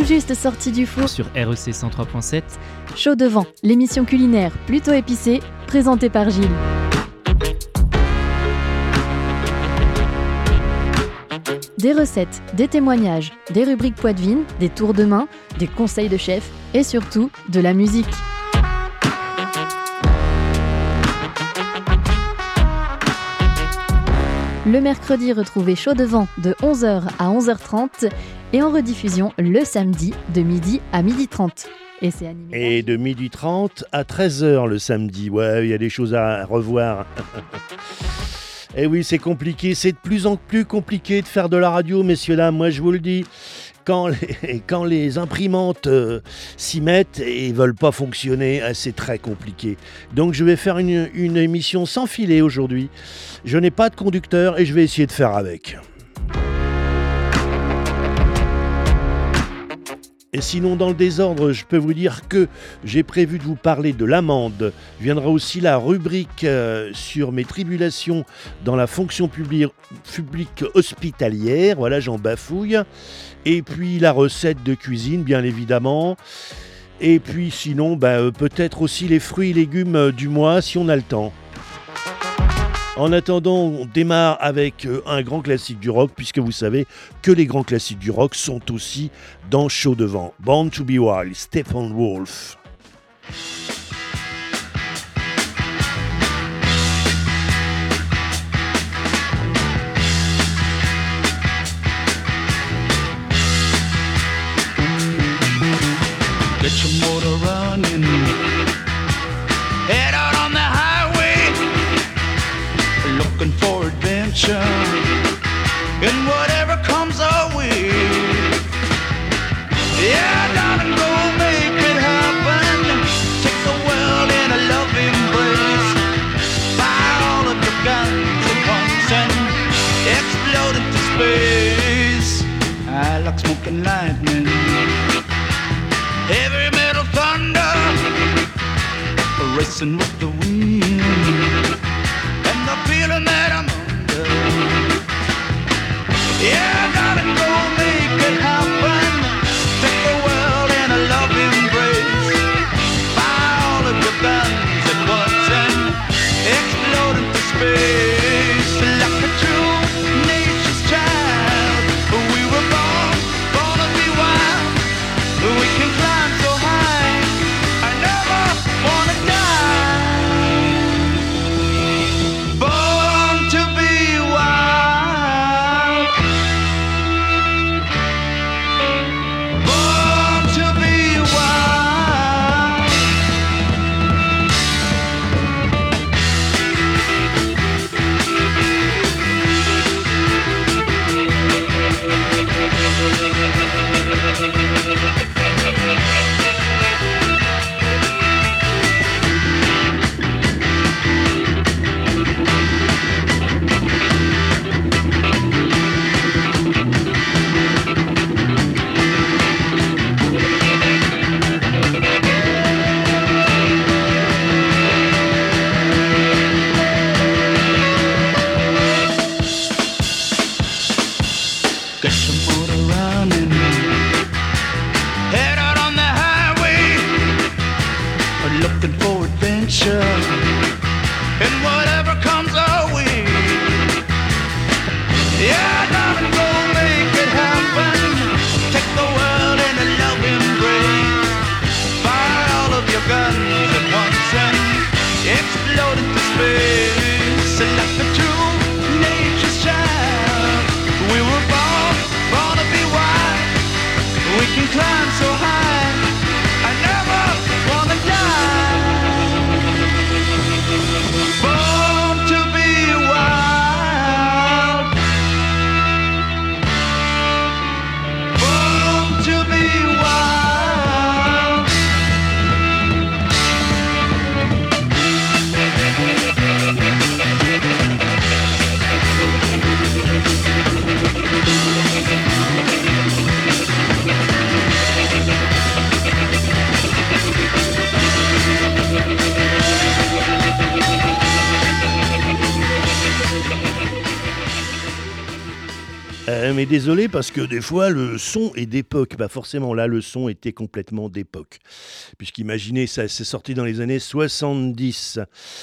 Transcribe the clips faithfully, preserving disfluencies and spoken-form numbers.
juste sorti du four sur R E C cent trois point sept. Chaud devant, l'émission culinaire plutôt épicée, présentée par Gilles. Des recettes, des témoignages, des rubriques Poitvin, des tours de main, des conseils de chef et surtout de la musique. Le mercredi, retrouvez Chaud devant de onze heures à onze heures trente et en rediffusion le samedi de midi à midi trente. Et c'est animé. Et de midi trente à treize heures le samedi. Ouais, il y a des choses à revoir. Et oui, c'est compliqué. C'est de plus en plus compliqué de faire de la radio, messieurs, dames. Moi, je vous le dis. Quand les, quand les imprimantes euh, s'y mettent et ne veulent pas fonctionner, euh, c'est très compliqué. Donc je vais faire une, une émission sans filet aujourd'hui. Je n'ai pas de conducteur et je vais essayer de faire avec. Et sinon, dans le désordre, je peux vous dire que j'ai prévu de vous parler de l'amende. Viendra aussi la rubrique euh, sur mes tribulations dans la fonction publique, publique hospitalière. Voilà, j'en bafouille. Et puis la recette de cuisine, bien évidemment. Et puis sinon, bah, euh, peut-être aussi les fruits et légumes euh, du mois, si on a le temps. En attendant, on démarre avec un grand classique du rock, puisque vous savez que les grands classiques du rock sont aussi dans Chaud devant. Born to be Wild, Steppenwolf. Get your motor running. Head out on the highway, looking for adventure, and whatever comes our way. Yeah, darling, go make it happen. Take the world in a loving embrace. Fire all of your guns at once and explode into space. I like smoking lightning, heavy metal thunder, racing with the wind, and the feeling that I'm under. Yeah, darling, go make it happen. Take the world in a loving embrace. Fire all of your guns at once and explode into space. Like a true nature's child, we were born, born to be wild. We can climb so high, I never wanna die. Born to be wild. Born to be wild. Get your motor running. Head out on the highway, looking for adventure, and whatever comes our way. Yeah, darling, go make it happen. Take the world in a loving embrace. Fire all of your guns at once and explode into space. Like a true nature's child, we were born, born to be wild. We can climb so high, I never wanna die. Born to be wild. Euh, mais désolé parce que des fois le son est d'époque. Bah forcément là le son était complètement d'époque. Puisqu'imaginez ça c'est sorti dans les années soixante-dix.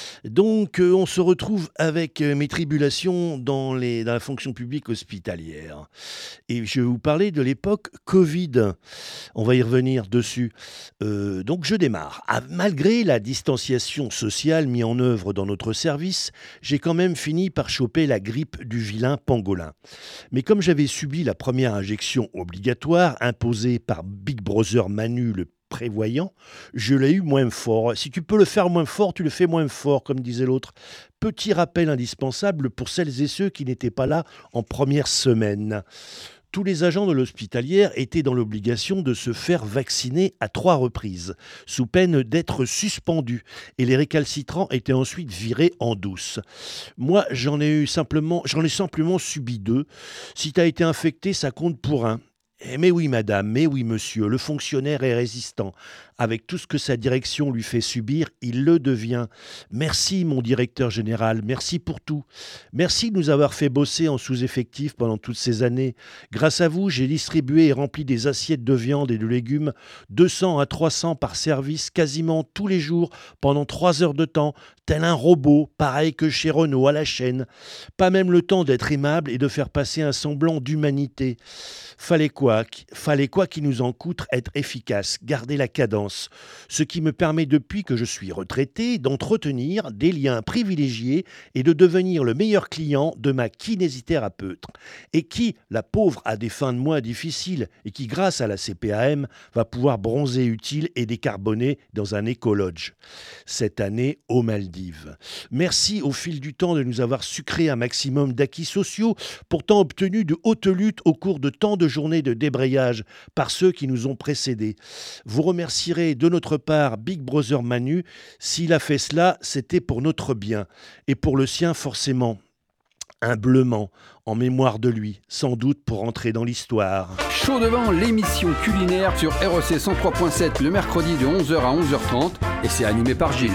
Donc euh, on se retrouve avec euh, mes tribulations dans, les, dans la fonction publique hospitalière. Et je vais vous parler de l'époque Covid. On va y revenir dessus. Euh, donc je démarre. Ah, malgré la distanciation sociale mise en œuvre dans notre service, j'ai quand même fini par choper la grippe du vilain pangolin. Mais comme j'avais subi la première injection obligatoire imposée par Big Brother Manu le prévoyant, je l'ai eu moins fort. Si tu peux le faire moins fort, tu le fais moins fort, comme disait l'autre. Petit rappel indispensable pour celles et ceux qui n'étaient pas là en première semaine. Tous les agents de l'hospitalière étaient dans l'obligation de se faire vacciner à trois reprises, sous peine d'être suspendus, et les récalcitrants étaient ensuite virés en douce. Moi, j'en ai eu simplement, j'en ai simplement subi deux. Si tu as été infecté, ça compte pour un. Eh mais oui, madame, mais oui, monsieur, le fonctionnaire est résistant. Avec tout ce que sa direction lui fait subir, il le devient. Merci, mon directeur général, merci pour tout. Merci de nous avoir fait bosser en sous-effectif pendant toutes ces années. Grâce à vous, j'ai distribué et rempli des assiettes de viande et de légumes, deux cents à trois cents par service, quasiment tous les jours, pendant trois heures de temps, tel un robot, pareil que chez Renault à la chaîne. Pas même le temps d'être aimable et de faire passer un semblant d'humanité. Fallait quoi, fallait quoi qu'il nous en coûte être efficace, garder la cadence. Ce qui me permet depuis que je suis retraité d'entretenir des liens privilégiés et de devenir le meilleur client de ma kinésithérapeute. Et qui, la pauvre, a des fins de mois difficiles et qui, grâce à la C P A M, va pouvoir bronzer utile et décarboner dans un écolodge. Cette année aux Maldives. Merci au fil du temps de nous avoir sucré un maximum d'acquis sociaux, pourtant obtenus de haute lutte au cours de tant de journées de débrayage par ceux qui nous ont précédés. Vous remercierez de notre part Big Brother Manu. S'il a fait cela, c'était pour notre bien. Et pour le sien, forcément. Humblement, en mémoire de lui, sans doute pour entrer dans l'histoire. Chaud devant, l'émission culinaire sur R E C cent trois point sept le mercredi de onze heures à onze heures trente et c'est animé par Gilles.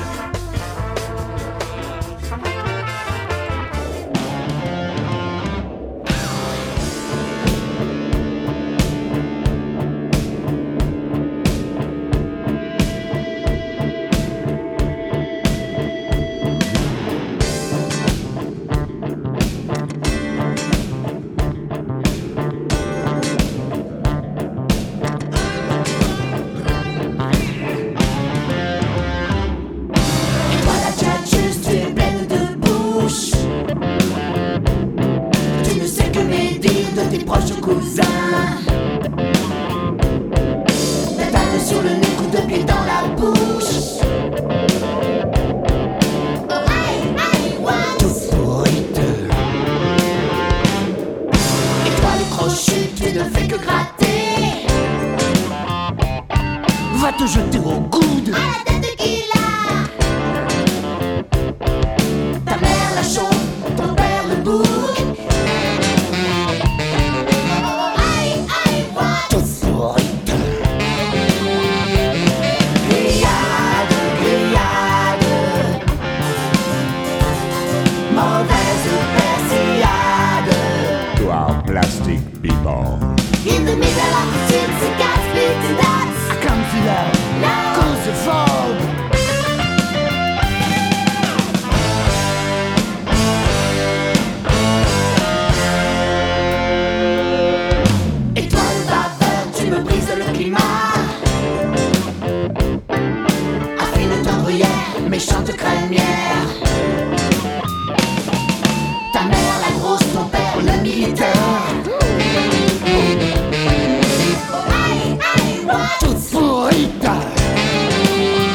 Toute pourrite.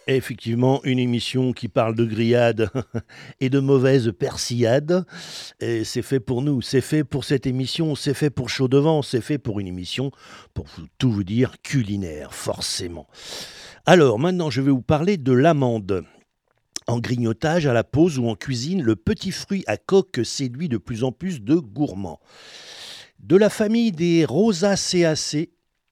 Effectivement, une émission qui parle de grillades et de mauvaises persillades. Et c'est fait pour nous, c'est fait pour cette émission, c'est fait pour Chaud Devant, c'est fait pour une émission, pour vous- tout vous dire, culinaire, forcément. Alors, maintenant, je vais vous parler de l'amande. En grignotage, à la pause ou en cuisine, le petit fruit à coque séduit de plus en plus de gourmands. De la famille des Rosaceaceae,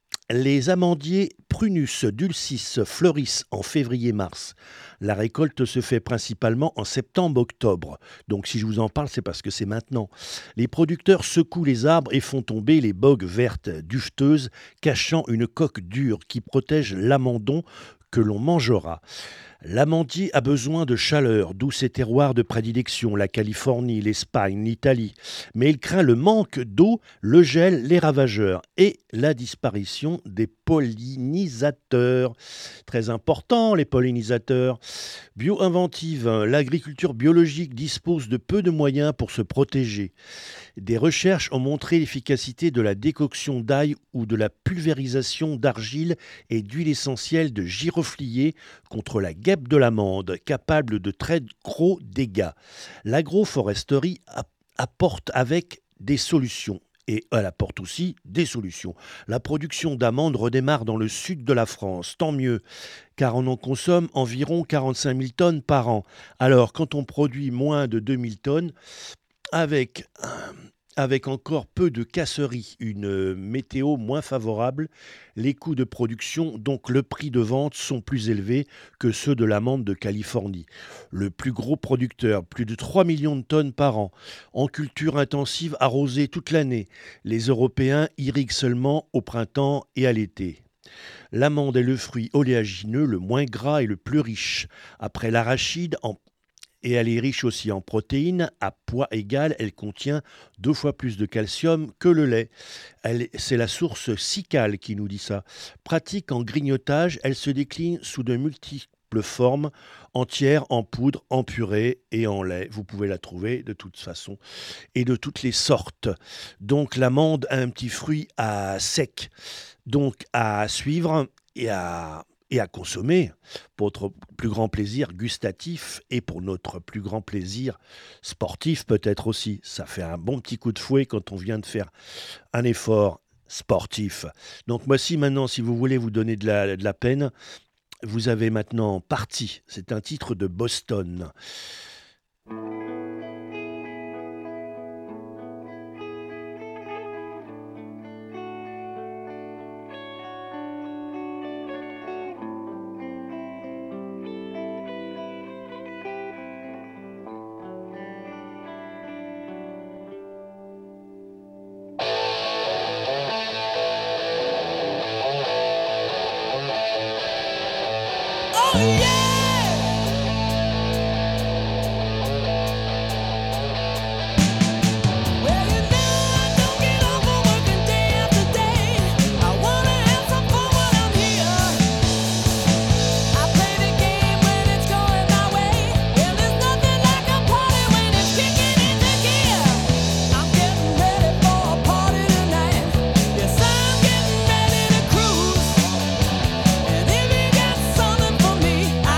les amandiers Prunus dulcis fleurissent en février-mars. La récolte se fait principalement en septembre-octobre. Donc si je vous en parle, c'est parce que c'est maintenant. Les producteurs secouent les arbres et font tomber les bogues vertes dufteuses, cachant une coque dure qui protège l'amandon que l'on mangera. L'amandier a besoin de chaleur, d'où ses terroirs de prédilection, la Californie, l'Espagne, l'Italie. Mais il craint le manque d'eau, le gel, les ravageurs et la disparition des pollinisateurs. Très important, les pollinisateurs. Bio-inventive, l'agriculture biologique dispose de peu de moyens pour se protéger. Des recherches ont montré l'efficacité de la décoction d'ail ou de la pulvérisation d'argile et d'huile essentielle de giroflier contre la guêpe de l'amande, capable de très gros dégâts. L'agroforesterie app- apporte avec des solutions. Et elle apporte aussi des solutions. La production d'amandes redémarre dans le sud de la France, tant mieux, car on en consomme environ quarante-cinq mille tonnes par an. Alors, quand on produit moins de deux mille tonnes, avec, avec encore peu de casseries, une météo moins favorable, les coûts de production, donc le prix de vente, sont plus élevés que ceux de l'amande de Californie. Le plus gros producteur, plus de trois millions de tonnes par an, en culture intensive arrosée toute l'année. Les Européens irriguent seulement au printemps et à l'été. L'amande est le fruit oléagineux le moins gras et le plus riche. Après l'arachide, en et elle est riche aussi en protéines. À poids égal, elle contient deux fois plus de calcium que le lait. Elle- C'est la source Cical qui nous dit ça. Pratique en grignotage, elle se décline sous de multiples formes, entière, en poudre, en purée et en lait. Vous pouvez la trouver de toute façon et de toutes les sortes. Donc l'amande a un petit fruit à sec, donc à suivre et à et à consommer pour notre plus grand plaisir gustatif et pour notre plus grand plaisir sportif peut-être aussi. Ça fait un bon petit coup de fouet quand on vient de faire un effort sportif. Donc moi si maintenant, si vous voulez vous donner de la, de la peine, vous avez maintenant Parti. C'est un titre de Boston. Oh yeah! Well, you know I don't get off of working day after day. I wanna have some fun when I'm here. I play the game when it's going my way. Well, there's nothing like a party when it's kicking into gear. I'm getting ready for a party tonight. Yes, I'm getting ready to cruise. And if you got something for me,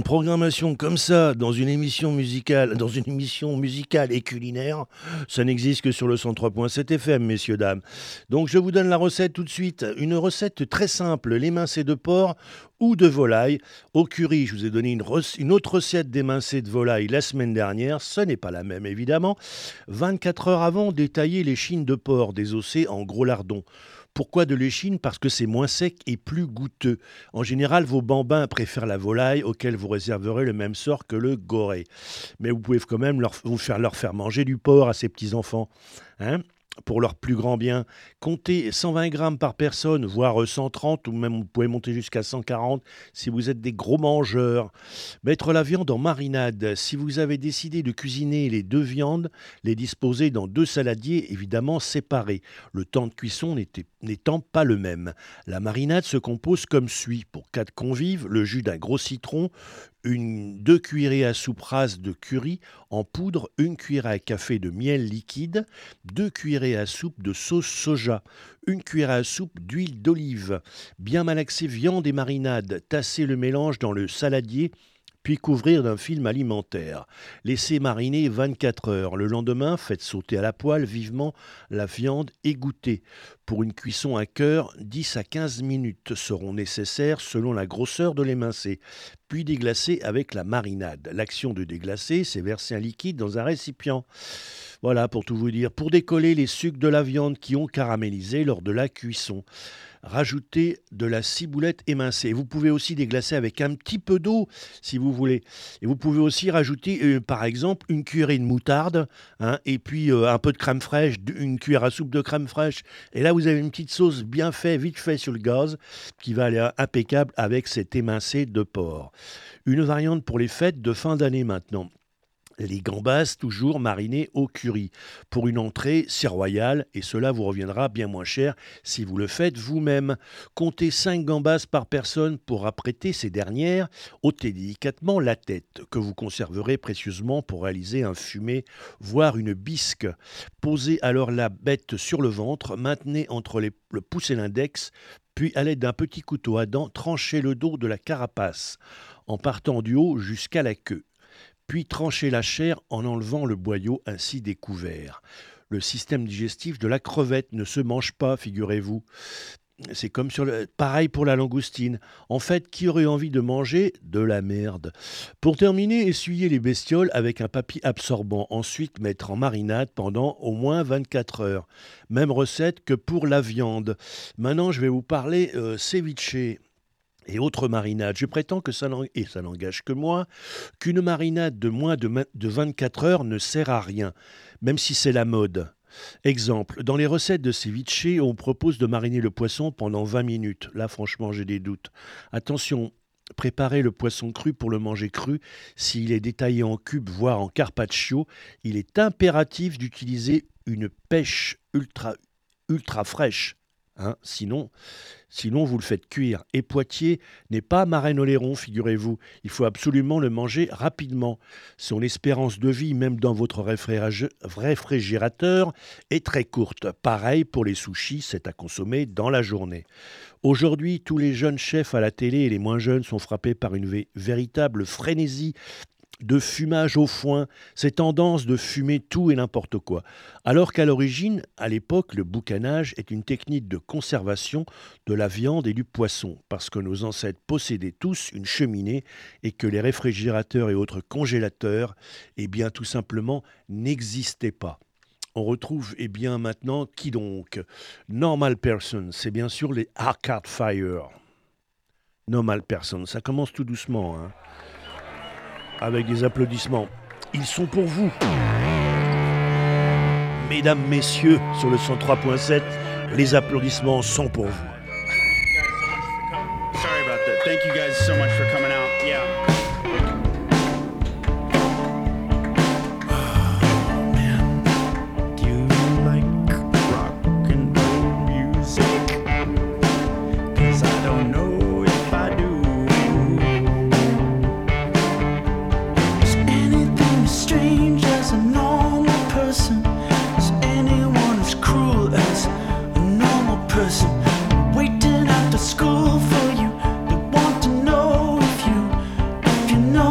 programmation comme ça, dans une émission musicale, dans une émission musicale et culinaire, ça n'existe que sur le cent trois virgule sept F M, messieurs, dames. Donc je vous donne la recette tout de suite. Une recette très simple, l'émincé de porc ou de volaille. Au curry, je vous ai donné une, rec- une autre recette d'émincé de volaille la semaine dernière. Ce n'est pas la même, évidemment. vingt-quatre heures avant, détaillez les chines de porc désossées en gros lardons. Pourquoi de l'échine ? Parce que c'est moins sec et plus goûteux. En général, vos bambins préfèrent la volaille, auquel vous réserverez le même sort que le goré. Mais vous pouvez quand même leur, vous faire, leur faire manger du porc à ces petits-enfants. Hein ? Pour leur plus grand bien, comptez cent vingt grammes par personne, voire cent trente, ou même vous pouvez monter jusqu'à cent quarante si vous êtes des gros mangeurs. Mettre la viande en marinade. Si vous avez décidé de cuisiner les deux viandes, les disposer dans deux saladiers évidemment séparés. Le temps de cuisson n'était- n'étant pas le même. La marinade se compose comme suit. Pour quatre convives, le jus d'un gros citron, une, deux cuillerées à soupe rase de curry en poudre, une cuillerée à café de miel liquide, deux cuillerées à soupe de sauce soja, une cuillerée à soupe d'huile d'olive. Bien malaxer viande et marinade, tasser le mélange dans le saladier, puis couvrir d'un film alimentaire. Laissez mariner vingt-quatre heures. Le lendemain, faites sauter à la poêle vivement la viande égouttée. Pour une cuisson à cœur, dix à quinze minutes seront nécessaires selon la grosseur de l'émincé. Puis déglacer avec la marinade. L'action de déglacer, c'est verser un liquide dans un récipient. Voilà, pour tout vous dire. Pour décoller les sucs de la viande qui ont caramélisé lors de la cuisson. Rajoutez de la ciboulette émincée. Vous pouvez aussi déglacer avec un petit peu d'eau si vous voulez. Et vous pouvez aussi rajouter euh, par exemple une cuillerée de moutarde hein, et puis euh, un peu de crème fraîche, une cuillère à soupe de crème fraîche. Et là vous avez une petite sauce bien faite, vite faite sur le gaz qui va aller impeccable avec cet émincé de porc. Une variante pour les fêtes de fin d'année maintenant. Les gambas, toujours marinées au curry. Pour une entrée, c'est royal et cela vous reviendra bien moins cher si vous le faites vous-même. Comptez cinq gambas par personne pour apprêter ces dernières. Ôtez délicatement la tête, que vous conserverez précieusement pour réaliser un fumet, voire une bisque. Posez alors la bête sur le ventre, maintenez entre les- le pouce et l'index, puis à l'aide d'un petit couteau à dents, tranchez le dos de la carapace, en partant du haut jusqu'à la queue. Puis tranchez la chair en enlevant le boyau ainsi découvert. Le système digestif de la crevette ne se mange pas, figurez-vous. C'est comme sur le... pareil pour la langoustine. En fait, qui aurait envie de manger de la merde ? Pour terminer, essuyez les bestioles avec un papier absorbant. Ensuite, mettre en marinade pendant au moins vingt-quatre heures. Même recette que pour la viande. Maintenant, je vais vous parler euh, ceviche et autres marinades. Je prétends que ça, n'en- et ça n'engage que moi, qu'une marinade de moins de ma- de vingt-quatre heures ne sert à rien, même si c'est la mode. Exemple, dans les recettes de ceviche, on propose de mariner le poisson pendant vingt minutes. Là, franchement, j'ai des doutes. Attention, préparez le poisson cru pour le manger cru. S'il est détaillé en cubes, voire en carpaccio, il est impératif d'utiliser une pêche ultra, ultra fraîche. Hein, sinon, sinon, vous le faites cuire. Et Poitiers n'est pas Marennes-Oléron, figurez-vous. Il faut absolument le manger rapidement. Son espérance de vie, même dans votre réfrigérage- réfrigérateur, est très courte. Pareil pour les sushis, c'est à consommer dans la journée. Aujourd'hui, tous les jeunes chefs à la télé et les moins jeunes sont frappés par une vé- véritable frénésie de fumage au foin, ces tendances de fumer tout et n'importe quoi. Alors qu'à l'origine, à l'époque, le boucanage est une technique de conservation de la viande et du poisson, parce que nos ancêtres possédaient tous une cheminée et que les réfrigérateurs et autres congélateurs, eh bien, tout simplement, n'existaient pas. On retrouve, eh bien, maintenant, qui donc ? Normal Person, c'est bien sûr les Arcade Fire. Normal Person, ça commence tout doucement, hein. Avec des applaudissements. Ils sont pour vous. Mesdames, messieurs, sur le cent trois virgule sept, les applaudissements sont pour vous. Sorry about that. Thank you guys so much for coming out. Yeah. Do you like rock and roll music? 'Cause I don't know if I do. Is anything as strange as a normal person? Is anyone as cruel as a normal person? Waiting after school for you. They want to know if you, if you know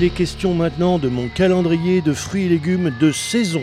est question maintenant de mon calendrier de fruits et légumes de saison.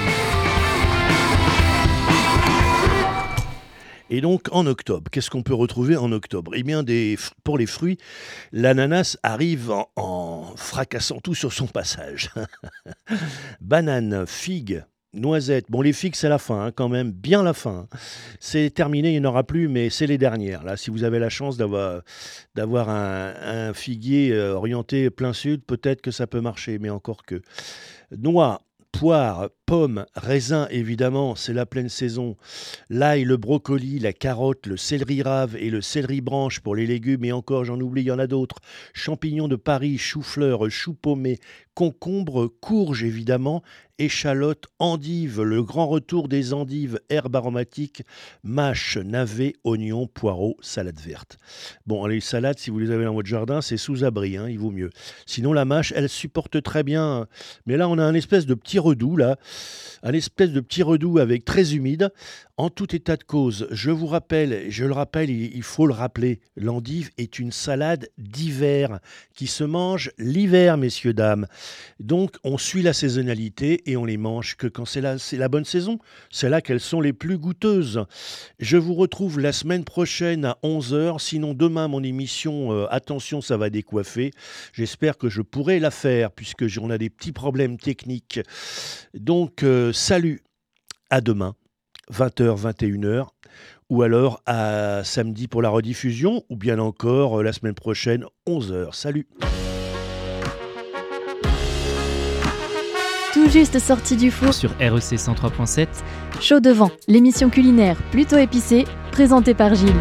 Et donc en octobre, qu'est-ce qu'on peut retrouver en octobre ? Eh bien, des, pour les fruits, l'ananas arrive en, en fracassant tout sur son passage. Banane, figue, noisette. Bon, les figues, c'est la fin, hein, quand même, bien la fin. C'est terminé, il n'y en aura plus, mais c'est les dernières. Là, si vous avez la chance d'avoir, d'avoir un, un figuier euh, orienté plein sud, peut-être que ça peut marcher, mais encore que. Noix, poire, pommes, raisins, évidemment, c'est la pleine saison. L'ail, le brocoli, la carotte, le céleri rave et le céleri branche pour les légumes. Et encore, j'en oublie, il y en a d'autres. Champignons de Paris, chou-fleur, chou paumé, concombre, courge, évidemment, échalote, endive, le grand retour des endives, herbes aromatiques, mâche, navet, oignons, poireaux, salade verte. Bon, les salades, si vous les avez dans votre jardin, c'est sous abri, hein, il vaut mieux. Sinon, la mâche, elle supporte très bien. Mais là, on a un espèce de petit redoux, là. Un espèce de petit redoux avec très humide. En tout état de cause, je vous rappelle, je le rappelle, il faut le rappeler, l'endive est une salade d'hiver qui se mange l'hiver, messieurs, dames. Donc, on suit la saisonnalité et on les mange que quand c'est la, c'est la bonne saison. C'est là qu'elles sont les plus goûteuses. Je vous retrouve la semaine prochaine à onze heures. Sinon, demain, mon émission, euh, attention, ça va décoiffer. J'espère que je pourrai la faire puisque on a des petits problèmes techniques. Donc, euh, salut, à demain. vingt heures, vingt et une heures, ou alors à samedi pour la rediffusion, ou bien encore euh, la semaine prochaine, onze heures. Salut! Tout juste sorti du four, Sur R E C cent trois point sept, Chaud devant, l'émission culinaire plutôt épicée, présentée par Gilles.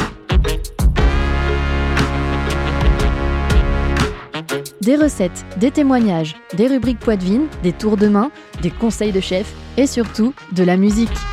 Des recettes, des témoignages, des rubriques poids de vin, des tours de main, des conseils de chef et surtout de la musique.